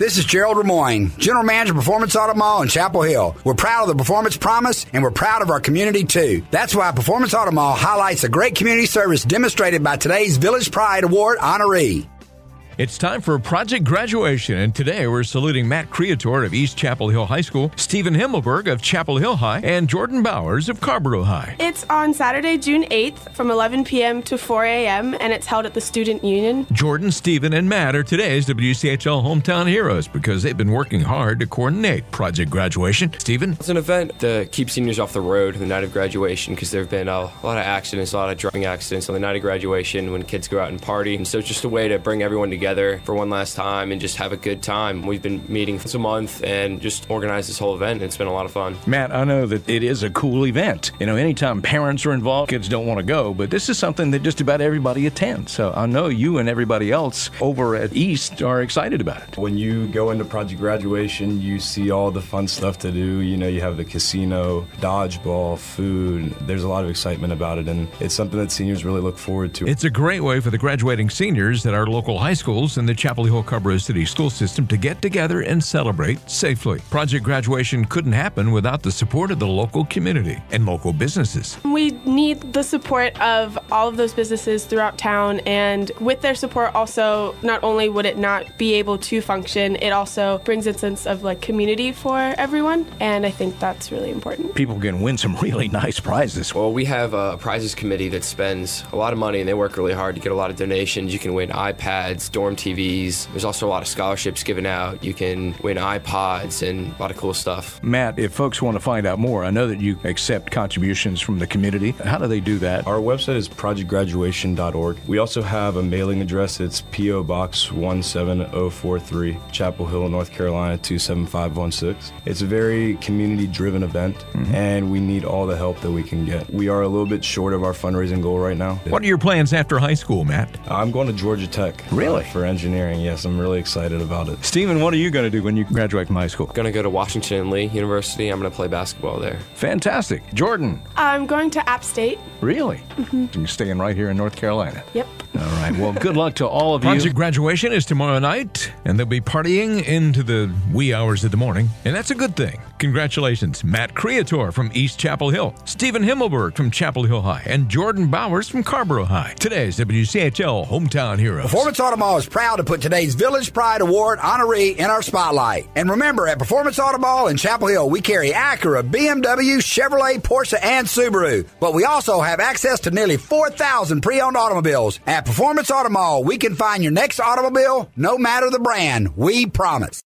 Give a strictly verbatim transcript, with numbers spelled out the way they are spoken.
This is Gerald Ramoyne, General Manager of Performance Auto Mall in Chapel Hill. We're proud of the Performance Promise, and we're proud of our community, too. That's why Performance Auto Mall highlights the great community service demonstrated by today's Village Pride Award honoree. It's time for project graduation, and today we're saluting Matt Creator of East Chapel Hill High School, Stephen Himmelberg of Chapel Hill High, and Jordan Bowers of Carborough High. It's on Saturday, June eighth from eleven p.m. to four a.m., and it's held at the Student Union. Jordan, Stephen, and Matt are today's W C H L Hometown Heroes because they've been working hard to coordinate project graduation. Stephen? It's an event to keep seniors off the road the night of graduation because there have been a, a lot of accidents, a lot of driving accidents on the night of graduation when kids go out and party. And so it's just a way to bring everyone together for one last time and just have a good time. We've been meeting once a month and just organize this whole event. It's been a lot of fun. Matt, I know that it is a cool event. You know, anytime parents are involved, kids don't want to go, but this is something that just about everybody attends. So I know you and everybody else over at East are excited about it. When you go into project graduation, you see all the fun stuff to do. You know, you have the casino, dodgeball, food. There's a lot of excitement about it, and it's something that seniors really look forward to. It's a great way for the graduating seniors at our local high schools and the Chapel Hill Carborough City School System to get together and celebrate safely. Project graduation couldn't happen without the support of the local community and local businesses. We need the support of all of those businesses throughout town, and with their support also, not only would it not be able to function, it also brings a sense of like community for everyone, and I think that's really important. People can win some really nice prizes. Well, we have a prizes committee that spends a lot of money and they work really hard to get a lot of donations. You can win iPads, dorm T Vs. There's also a lot of scholarships given out. You can win iPods and a lot of cool stuff. Matt, if folks want to find out more, I know that you accept contributions from the community. How do they do that? Our website is project graduation dot org. We also have a mailing address. It's P O Box one seven zero four three, Chapel Hill, North Carolina two seven five one six. It's a very community-driven event, mm-hmm. and we need all the help that we can get. We are a little bit short of our fundraising goal right now. What are your plans after high school, Matt? I'm going to Georgia Tech. Really? Uh, for engineering. Yes, I'm really excited about it. Stephen, what are you going to do when you graduate from high school? I'm going to go to Washington and Lee University. I'm going to play basketball there. Fantastic. Jordan? I'm going to App State. Really? Mm-hmm. You're staying right here in North Carolina? Yep. All right. Well, good luck to all of you. Project graduation is tomorrow night, and they'll be partying into the wee hours of the morning, and that's a good thing. Congratulations, Matt Creator from East Chapel Hill, Stephen Himmelberg from Chapel Hill High, and Jordan Bowers from Carborough High. Today's W C H L Hometown Heroes. Performance Auto Mall is proud to put today's Village Pride Award honoree in our spotlight. And remember, at Performance Auto Mall in Chapel Hill, we carry Acura, B M W, Chevrolet, Porsche, and Subaru. But we also have access to nearly four thousand pre-owned automobiles. At Performance Auto Mall, we can find your next automobile, no matter the brand. We promise.